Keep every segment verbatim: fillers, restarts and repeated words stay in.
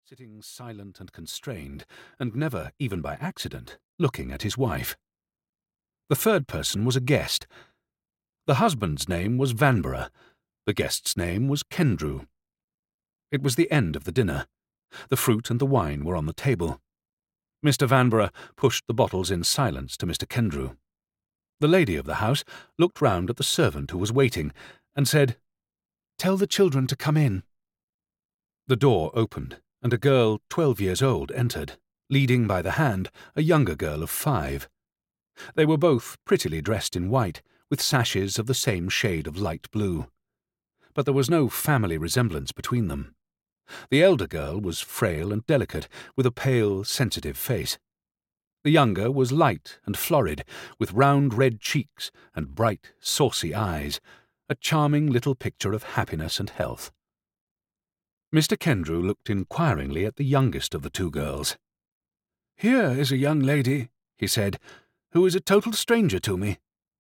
sitting silent and constrained, and never, even by accident, looking at his wife. The third person was a guest. The husband's name was Vanbrugh. The guest's name was Kendrew. It was the end of the dinner. The fruit and the wine were on the table. Mister Vanbrugh pushed the bottles in silence to Mister Kendrew. The lady of the house looked round at the servant who was waiting, and said, "Tell the children to come in." The door opened, and a girl twelve years old entered, leading by the hand a younger girl of five. They were both prettily dressed in white, with sashes of the same shade of light blue. But there was no family resemblance between them. The elder girl was frail and delicate, with a pale, sensitive face. The younger was light and florid, with round red cheeks and bright, saucy eyes, a charming little picture of happiness and health. Mister Kendrew looked inquiringly at the youngest of the two girls. "Here is a young lady," he said, "who is a total stranger to me."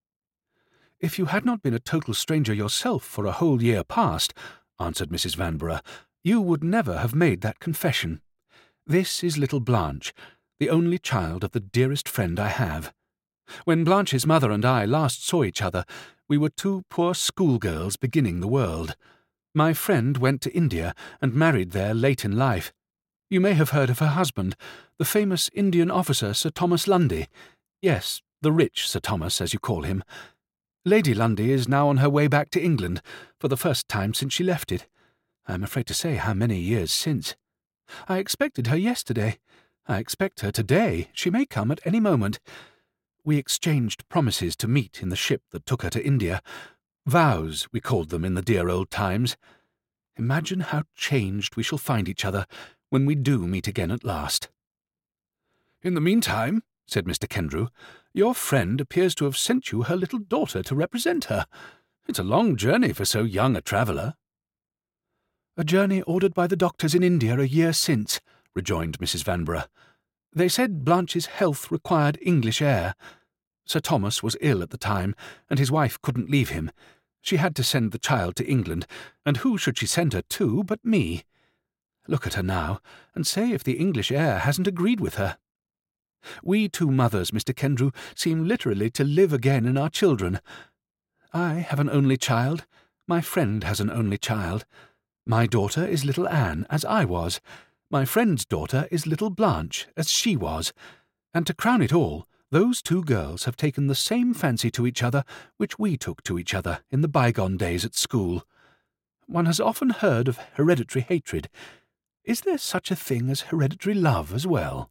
"If you had not been a total stranger yourself for a whole year past," answered Missus Vanbrugh, "you would never have made that confession. This is little Blanche, the only child of the dearest friend I have. When Blanche's mother and I last saw each other, we were two poor schoolgirls beginning the world. My friend went to India and married there late in life. You may have heard of her husband, the famous Indian officer Sir Thomas Lundy. Yes, the rich Sir Thomas, as you call him. Lady Lundy is now on her way back to England, for the first time since she left it. I am afraid to say how many years since. I expected her yesterday. I expect her today. She may come at any moment. We exchanged promises to meet in the ship that took her to India. Vows, we called them in the dear old times. Imagine how changed we shall find each other when we do meet again at last." "In the meantime," said Mister Kendrew, "your friend appears to have sent you her little daughter to represent her. It's a long journey for so young a traveller." "A journey ordered by the doctors in India a year since," rejoined Missus Vanbrugh. "They said Blanche's health required English air. Sir Thomas was ill at the time, and his wife couldn't leave him. She had to send the child to England, and who should she send her to but me? Look at her now, and say if the English air hasn't agreed with her. We two mothers, Mister Kendrew, seem literally to live again in our children. I have an only child. My friend has an only child. My daughter is little Anne, as I was. My friend's daughter is little Blanche, as she was. And to crown it all, those two girls have taken the same fancy to each other which we took to each other in the bygone days at school. One has often heard of hereditary hatred. Is there such a thing as hereditary love as well?"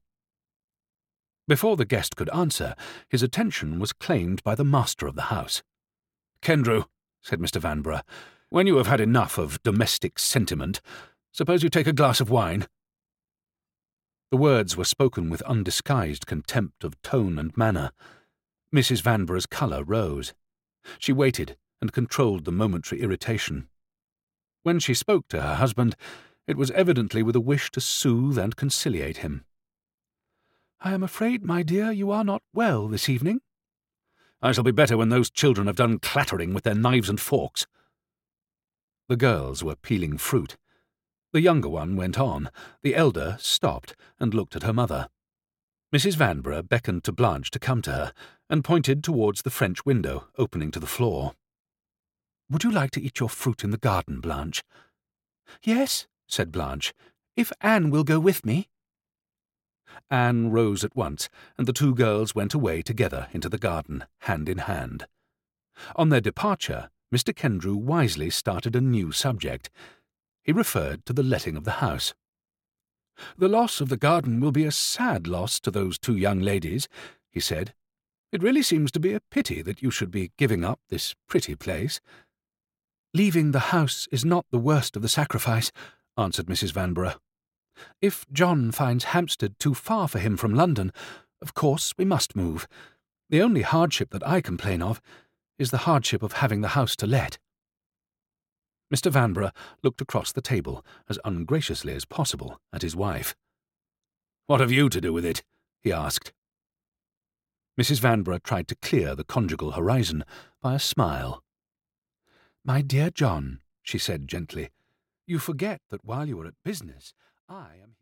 Before the guest could answer, his attention was claimed by the master of the house. "Kendrew," said Mister Vanbrugh, "when you have had enough of domestic sentiment, suppose you take a glass of wine?" The words were spoken with undisguised contempt of tone and manner. Missus Vanbrugh's colour rose. She waited and controlled the momentary irritation. When she spoke to her husband, it was evidently with a wish to soothe and conciliate him. "I am afraid, my dear, you are not well this evening." "I shall be better when those children have done clattering with their knives and forks." The girls were peeling fruit. The younger one went on. The elder stopped and looked at her mother. Missus Vanbrugh beckoned to Blanche to come to her, and pointed towards the French window opening to the floor. "Would you like to eat your fruit in the garden, Blanche?" "Yes," said Blanche, "if Anne will go with me." Anne rose at once, and the two girls went away together into the garden, hand in hand. On their departure, Mister Kendrew wisely started a new subject. He referred to the letting of the house. "The loss of the garden will be a sad loss to those two young ladies," he said. "It really seems to be a pity that you should be giving up this pretty place." "Leaving the house is not the worst of the sacrifice," answered Missus Vanbrugh. "If John finds Hampstead too far for him from London, of course we must move. The only hardship that I complain of is the hardship of having the house to let." Mister Vanbrugh looked across the table, as ungraciously as possible, at his wife. "What have you to do with it?" he asked. Missus Vanbrugh tried to clear the conjugal horizon by a smile. "My dear John," she said gently, "you forget that while you are at business, I am